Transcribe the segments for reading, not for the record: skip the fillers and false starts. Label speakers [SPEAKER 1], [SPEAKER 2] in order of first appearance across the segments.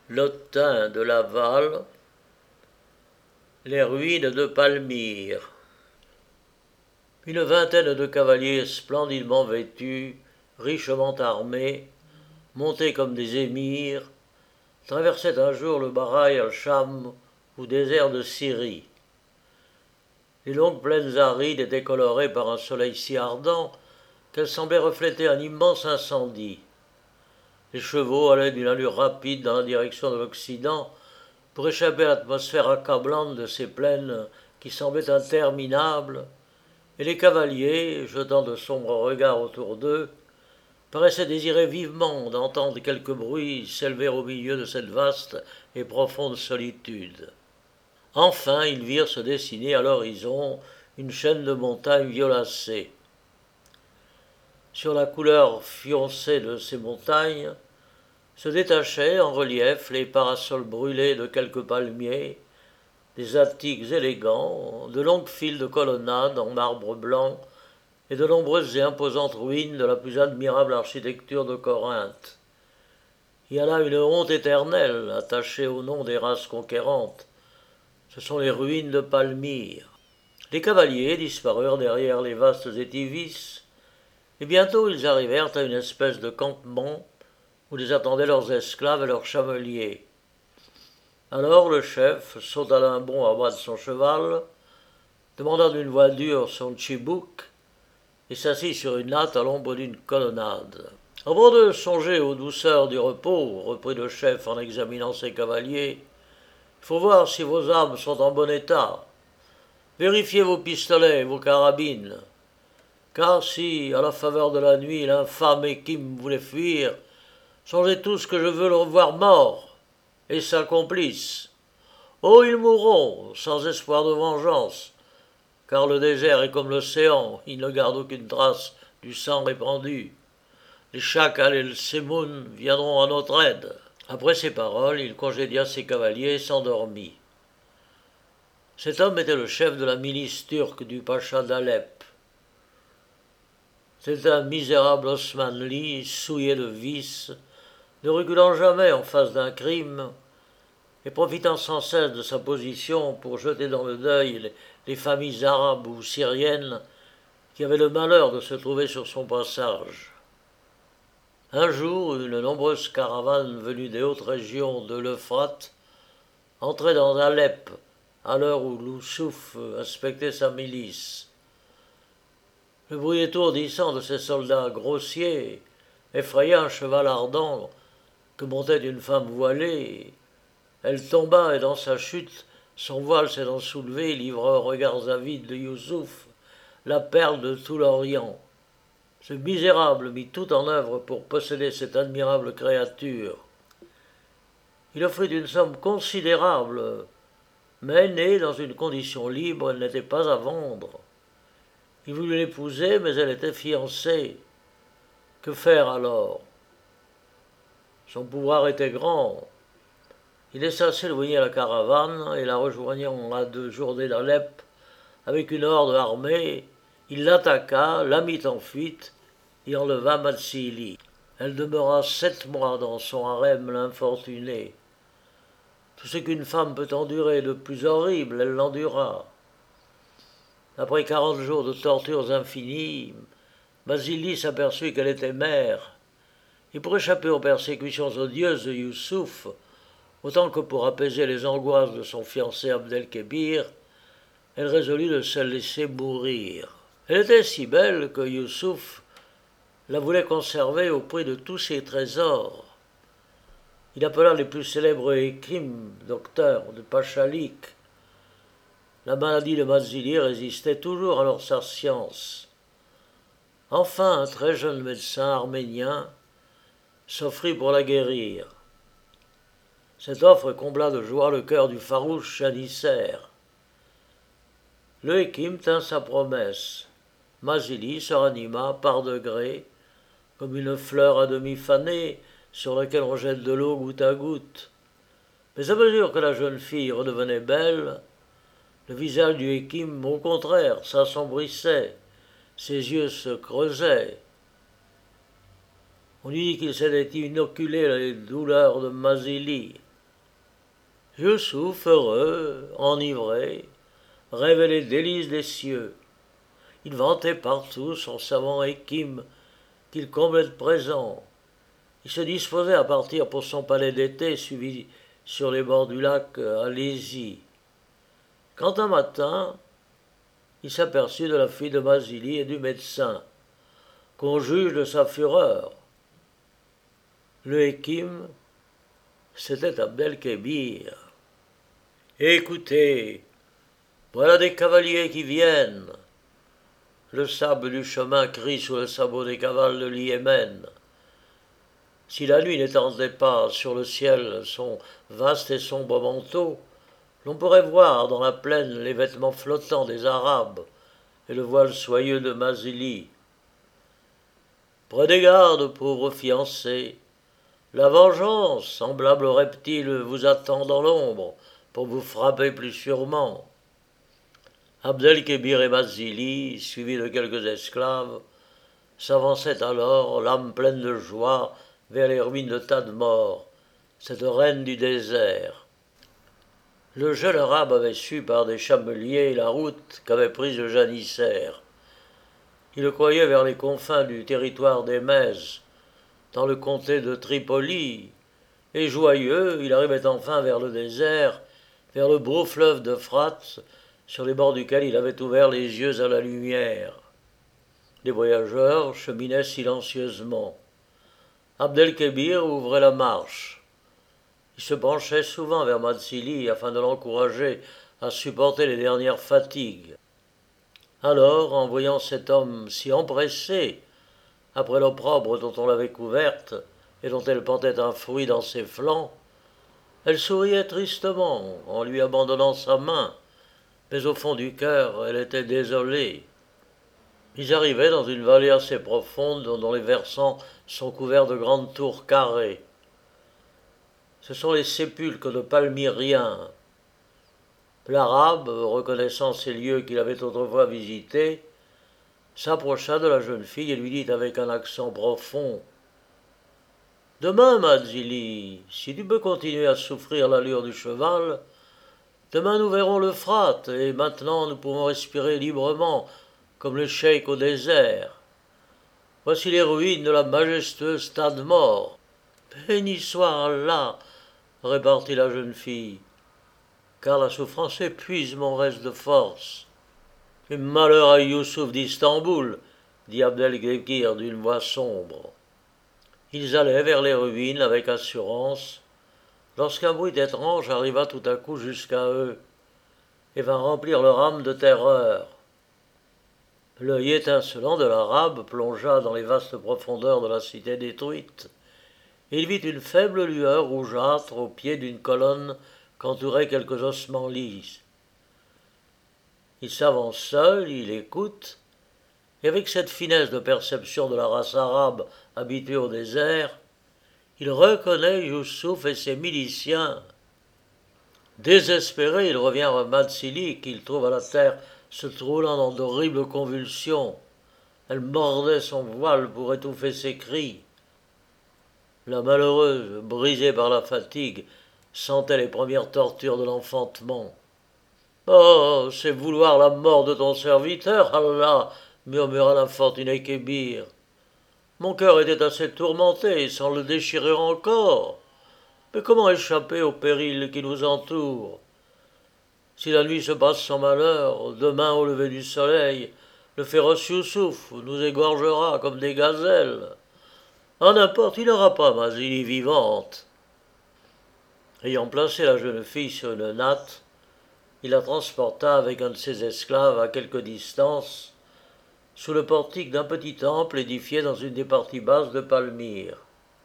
[SPEAKER 1] L'Autun de Laval, les ruines de Palmyre. Une vingtaine de cavaliers splendidement vêtus, richement armés, montés comme des émirs, traversaient un jour le Baraï al-Cham ou désert de Syrie. Les longues plaines arides étaient colorées par un soleil si ardent qu'elles semblaient refléter un immense incendie. Les chevaux allaient d'une allure rapide dans la direction de l'Occident pour échapper à l'atmosphère accablante de ces plaines qui semblaient interminables, et les cavaliers, jetant de sombres regards autour d'eux, paraissaient désirer vivement d'entendre quelque bruit s'élever au milieu de cette vaste et profonde solitude. Enfin, ils virent se dessiner à l'horizon une chaîne de montagnes violacées. Sur la couleur foncée de ces montagnes se détachaient en relief les parasols brûlés de quelques palmiers, des attiques élégants, de longues files de colonnades en marbre blanc et de nombreuses et imposantes ruines de la plus admirable architecture de Corinthe. Il y a là une honte éternelle attachée au nom des races conquérantes. Ce sont les ruines de Palmyre. Les cavaliers disparurent derrière les vastes édifices, et bientôt ils arrivèrent à une espèce de campement où les attendaient leurs esclaves et leurs chameliers. Alors le chef sauta d'un bond à bas de son cheval, demanda d'une voix dure son tchibouk, et s'assit sur une natte à l'ombre d'une colonnade. Avant de songer aux douceurs du repos, reprit le chef en examinant ses cavaliers, il faut voir si vos armes sont en bon état. Vérifiez vos pistolets et vos carabines, car si, à la faveur de la nuit, l'infâme Échym voulait fuir, songez tous que je veux le revoir mort, et sa complice. Oh, ils mourront, sans espoir de vengeance, car le désert est comme l'océan, il ne garde aucune trace du sang répandu. Les Chakals et le Semoun viendront à notre aide. Après ces paroles, il congédia ses cavaliers et s'endormit. Cet homme était le chef de la milice turque du pacha d'Alep. C'était un misérable Osmanli, souillé de vices, ne reculant jamais en face d'un crime, et profitant sans cesse de sa position pour jeter dans le deuil les familles arabes ou syriennes qui avaient le malheur de se trouver sur son passage. Un jour, une nombreuse caravane venue des hautes régions de l'Euphrate entrait dans Alep à l'heure où Youssouf inspectait sa milice. Le bruit étourdissant de ces soldats grossiers effraya un cheval ardent que montait une femme voilée. Elle tomba et dans sa chute, son voile s'étant soulevé, livra aux regards avides de Youssouf la perle de tout l'Orient. Ce misérable mit tout en œuvre pour posséder cette admirable créature. Il offrit une somme considérable, mais née dans une condition libre, elle n'était pas à vendre. Il voulut l'épouser, mais elle était fiancée. Que faire alors? Son pouvoir était grand. Il laissa s'éloigner la caravane et la rejoignant à 2 journées d'Alep avec une horde armée, il l'attaqua, la mit en fuite et enleva Matsili. Elle demeura 7 mois dans son harem l'infortunée. Tout ce qu'une femme peut endurer de plus horrible, elle l'endura. Après 40 jours de tortures infinies, Matsili s'aperçut qu'elle était mère, et pour échapper aux persécutions odieuses de Youssouf, autant que pour apaiser les angoisses de son fiancé Abdelkébir, elle résolut de se laisser mourir. Elle était si belle que Youssouf la voulait conserver au prix de tous ses trésors. Il appela les plus célèbres Hékim, docteurs de Pachalik. La maladie de Matsili résistait toujours à leur science. Enfin, un très jeune médecin arménien s'offrit pour la guérir. Cette offre combla de joie le cœur du farouche janissaire. Le Hékim tint sa promesse. Matsili se ranima par degrés, comme une fleur à demi fanée sur laquelle on jette de l'eau goutte à goutte. Mais à mesure que la jeune fille redevenait belle, le visage du Hékim, au contraire, s'assombrissait, ses yeux se creusaient. On eût dit qu'il s'était inoculé les douleurs de Matsili. Youssouf, heureux, enivré, rêvait les délices des cieux. Il vantait partout son savant Hékim, qu'il comblait de présents. Il se disposait à partir pour son palais d'été, suivi sur les bords du lac Alésie. Quand un matin, il s'aperçut de la fille de Mazili et du médecin, qu'on juge de sa fureur. Le Hékim, c'était Abdelkébir. Écoutez, voilà des cavaliers qui viennent. Le sable du chemin crie sous le sabot des cavales de l'Yémen. Si la nuit n'étendait pas sur le ciel son vaste et sombre manteau, l'on pourrait voir dans la plaine les vêtements flottants des Arabes et le voile soyeux de Mazili. Prenez garde, pauvres fiancés. La vengeance, semblable au reptile, vous attend dans l'ombre pour vous frapper plus sûrement. Abdelkébir et Mazili, suivis de quelques esclaves, s'avançaient alors, l'âme pleine de joie, vers les ruines de Tadmor, cette reine du désert. Le jeune arabe avait su par des chameliers la route qu'avait prise le janissaire. Il le croyait vers les confins du territoire des Mèzes, dans le comté de Tripoli, et joyeux, il arrivait enfin vers le désert, vers le beau fleuve d'Euphrate, sur les bords duquel il avait ouvert les yeux à la lumière. Les voyageurs cheminaient silencieusement. Abdelkébir ouvrait la marche. Il se penchait souvent vers Mazili afin de l'encourager à supporter les dernières fatigues. Alors, en voyant cet homme si empressé, après l'opprobre dont on l'avait couverte et dont elle portait un fruit dans ses flancs, elle souriait tristement en lui abandonnant sa main, mais au fond du cœur, elle était désolée. Ils arrivaient dans une vallée assez profonde dont les versants sont couverts de grandes tours carrées. Ce sont les sépulcres de Palmyriens. L'Arabe, reconnaissant ces lieux qu'il avait autrefois visités, s'approcha de la jeune fille et lui dit avec un accent profond: « Demain, Mazili, si tu peux continuer à souffrir l'allure du cheval, demain nous verrons l'Euphrate, et maintenant nous pouvons respirer librement, comme les cheikh au désert. Voici les ruines de la majestueuse Tadmor. »« Béni soit Allah, » repartit la jeune fille, car la souffrance épuise mon reste de force. « Et malheur à Youssouf d'Istanbul, » dit Abdelkébir d'une voix sombre. Ils allaient vers les ruines avec assurance, lorsqu'un bruit étrange arriva tout à coup jusqu'à eux, et vint remplir leur âme de terreur. L'œil étincelant de l'Arabe plongea dans les vastes profondeurs de la cité détruite, et il vit une faible lueur rougeâtre au pied d'une colonne qu'entouraient quelques ossements lisses. Il s'avance seul, il écoute, et avec cette finesse de perception de la race arabe habituée au désert, il reconnaît Youssouf et ses miliciens. Désespéré, il revient à Mazili, qu'il trouve à la terre se troulant dans d'horribles convulsions. Elle mordait son voile pour étouffer ses cris. La malheureuse, brisée par la fatigue, sentait les premières tortures de l'enfantement. « Oh, c'est vouloir la mort de ton serviteur, Allah !» murmura l'infortuné Kébir. « Mon cœur était assez tourmenté sans le déchirer encore. Mais comment échapper aux périls qui nous entourent? Si la nuit se passe sans malheur, demain au lever du soleil, le féroce Youssouf nous égorgera comme des gazelles. Ah, n'importe, il n'aura pas Mazili vivante. » Ayant placé la jeune fille sur une natte, il la transporta avec un de ses esclaves à quelque distance, sous le portique d'un petit temple édifié dans une des parties basses de Palmyre.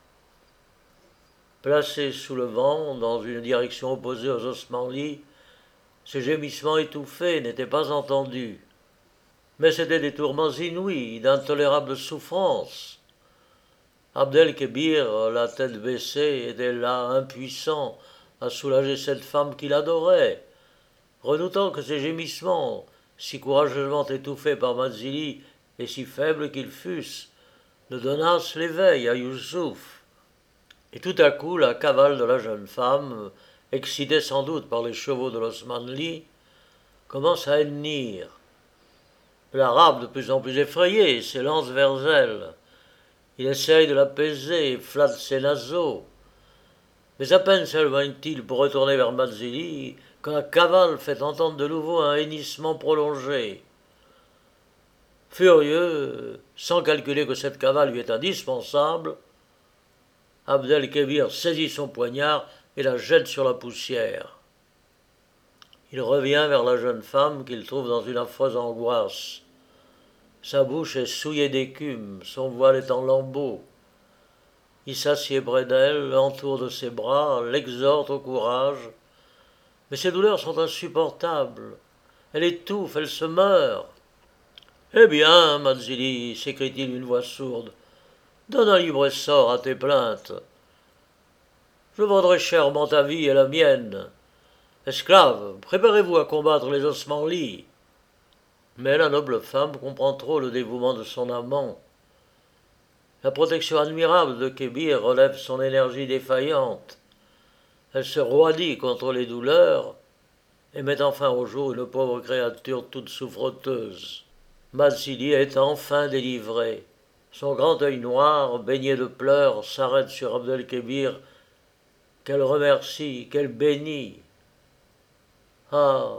[SPEAKER 1] Placé sous le vent, dans une direction opposée aux ossements-lits, ses gémissements étouffés n'étaient pas entendus. Mais c'étaient des tourments inouïs, d'intolérables souffrances. Abdelkébir, la tête baissée, était là, impuissant, à soulager cette femme qu'il adorait, redoutant que ces gémissements, si courageusement étouffés par Mazili et si faibles qu'ils fussent, ne donnassent l'éveil à Youssouf. Et tout à coup, la cavale de la jeune femme, excité sans doute par les chevaux de l'Osmanli, commence à hennir. L'Arabe, de plus en plus effrayé, s'élance vers elle. Il essaye de l'apaiser, flatte ses naseaux. Mais à peine s'éloigne-t-il pour retourner vers Mazzili que la cavale fait entendre de nouveau un hennissement prolongé. Furieux, sans calculer que cette cavale lui est indispensable, Abdelkébir saisit son poignard et la jette sur la poussière. Il revient vers la jeune femme qu'il trouve dans une affreuse angoisse. Sa bouche est souillée d'écume, son voile est en lambeaux. Il s'assied près d'elle, l'entoure de ses bras, l'exhorte au courage. Mais ses douleurs sont insupportables. Elle étouffe, elle se meurt. Eh bien, Mazzili, s'écrie-t-il d'une voix sourde, donne un libre sort à tes plaintes. Je vendrai chèrement ta vie et la mienne. Esclaves, préparez-vous à combattre les Osmanlis. Mais la noble femme comprend trop le dévouement de son amant. La protection admirable de Kébir relève son énergie défaillante. Elle se roidit contre les douleurs et met enfin au jour une pauvre créature toute souffreteuse. Mazzili est enfin délivré. Son grand œil noir, baigné de pleurs, s'arrête sur Abdelkébir, qu'elle remercie, qu'elle bénit. Ah,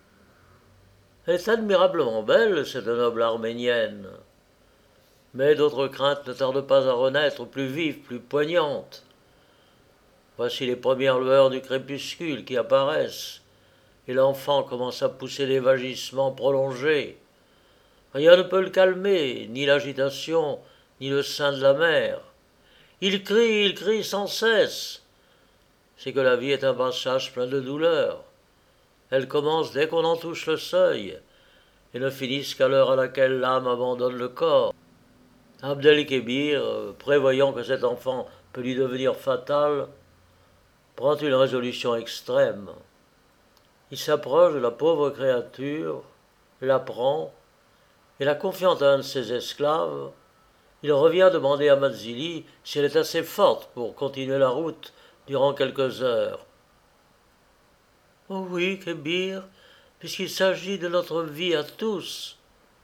[SPEAKER 1] elle est admirablement belle, cette noble arménienne. Mais d'autres craintes ne tardent pas à renaître, plus vives, plus poignantes. Voici les premières lueurs du crépuscule qui apparaissent, et l'enfant commence à pousser des vagissements prolongés. Rien ne peut le calmer, ni l'agitation, ni le sein de la mère. Il crie sans cesse. C'est que la vie est un passage plein de douleurs. Elles commencent dès qu'on en touche le seuil, et ne finissent qu'à l'heure à laquelle l'âme abandonne le corps. Abdelkébir, prévoyant que cet enfant peut lui devenir fatal, prend une résolution extrême. Il s'approche de la pauvre créature, la prend, et la confiant à un de ses esclaves, il revient demander à Mazzili si elle est assez forte pour continuer la route durant quelques heures. « Oh oui, Kébir, puisqu'il s'agit de notre vie à tous. »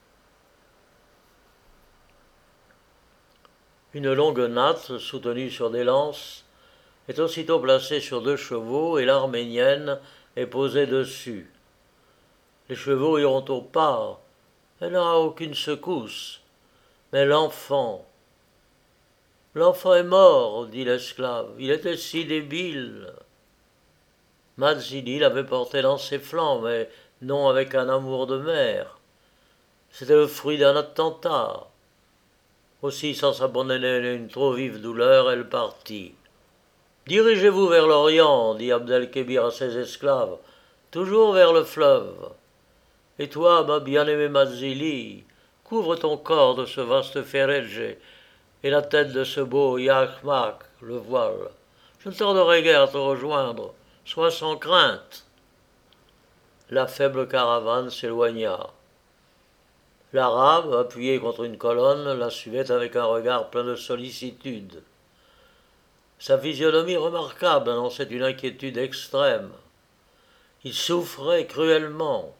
[SPEAKER 1] Une longue natte, soutenue sur des lances, est aussitôt placée sur 2 chevaux et l'arménienne est posée dessus. Les chevaux iront au pas, elle n'aura aucune secousse. Mais l'enfant est mort, dit l'esclave, il était si débile. Mazzini l'avait porté dans ses flancs, mais non avec un amour de mère. C'était le fruit d'un attentat. Aussi, sans s'abandonner à une trop vive douleur, elle partit. « Dirigez-vous vers l'Orient, dit Abdelkébir à ses esclaves, toujours vers le fleuve. Et toi, ma bien-aimée Mazzili, couvre ton corps de ce vaste ferrege et la tête de ce beau yakhmak, le voile. Je ne tarderai guère à te rejoindre, sois sans crainte. » La faible caravane s'éloigna. L'Arabe, appuyé contre une colonne, la suivait avec un regard plein de sollicitude. Sa physionomie remarquable annonçait une inquiétude extrême. Il souffrait cruellement.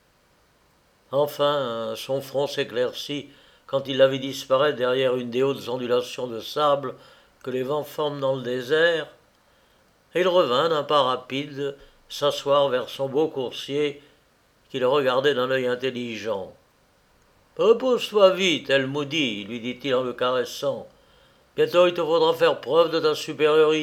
[SPEAKER 1] Enfin, son front s'éclaircit quand il la vit disparaître derrière une des hautes ondulations de sable que les vents forment dans le désert, et il revint d'un pas rapide s'asseoir vers son beau coursier qui le regardait d'un œil intelligent. « Repose-toi vite, El Moudi, lui dit-il en le caressant. Bientôt il te faudra faire preuve de ta supériorité. »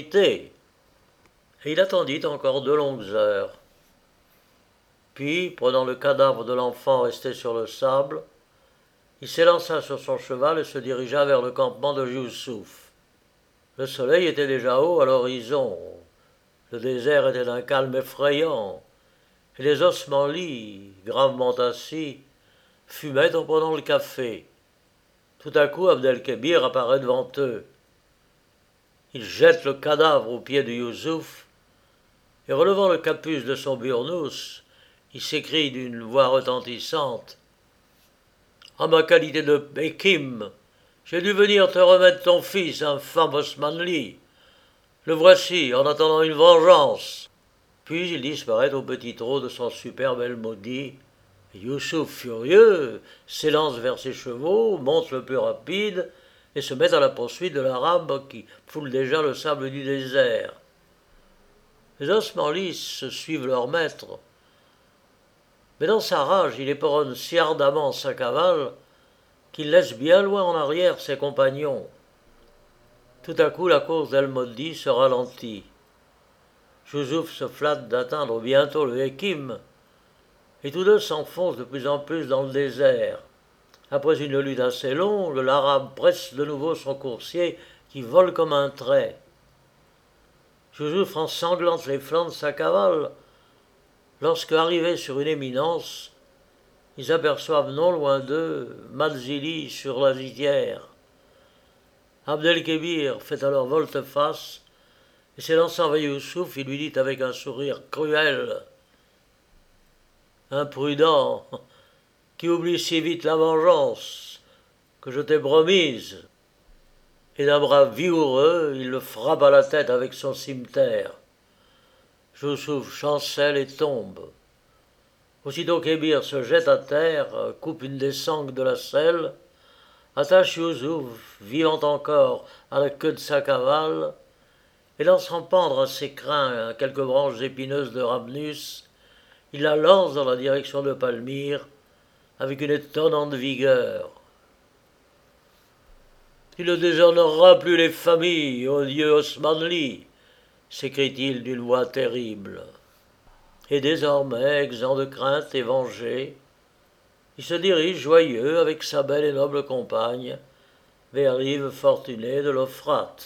[SPEAKER 1] Et il attendit encore 2 longues heures. Puis, prenant le cadavre de l'enfant resté sur le sable, il s'élança sur son cheval et se dirigea vers le campement de Youssouf. Le soleil était déjà haut à l'horizon. Le désert était d'un calme effrayant, et les Osmanlis, gravement assis, fumaient en prenant le café. Tout à coup, Abdelkébir apparaît devant eux. Il jette le cadavre aux pieds de Youssouf, et relevant le capuce de son burnous, il s'écrie d'une voix retentissante. « En ma qualité de Békim, j'ai dû venir te remettre ton fils, infâme Osmanli. Le voici, en attendant une vengeance. » Puis il disparaît au petit trot de son superbe Elmodi. Youssouf, furieux, s'élance vers ses chevaux, monte le plus rapide et se met à la poursuite de l'Arabe qui foule déjà le sable du désert. Les Osmanlis suivent leur maître, mais dans sa rage il éperonne si ardemment sa cavale qu'il laisse bien loin en arrière ses compagnons. Tout à coup la course d'El-Moddi se ralentit. Youssouf se flatte d'atteindre bientôt le Hekim, et tous deux s'enfoncent de plus en plus dans le désert. Après une lutte assez longue, l'Arabe presse de nouveau son coursier qui vole comme un trait. Youssouf ensanglante les flancs de sa cavale, lorsque, arrivés sur une éminence, ils aperçoivent non loin d'eux Malzili sur la litière. Abdelkébir fait alors volte-face, et s'élançant vers Youssouf, il lui dit avec un sourire cruel: « Imprudent, qui oublie si vite la vengeance que je t'ai promise. » Et d'un bras vigoureux, il le frappe à la tête avec son cimeterre. Youssouf chancelle et tombe. Aussitôt Kébir se jette à terre, coupe une des sangles de la selle, attache Youssouf, vivant encore, à la queue de sa cavale, et laissant pendre à ses crins quelques branches épineuses de rhamnus, il la lance dans la direction de Palmyre avec une étonnante vigueur. « Tu ne déshonoreras plus les familles, ô dieu Osmanli !» s'écrie-t-il d'une voix terrible. Et désormais, exempt de crainte et vengé, il se dirige joyeux avec sa belle et noble compagne vers rive fortunée de l'Euphrate.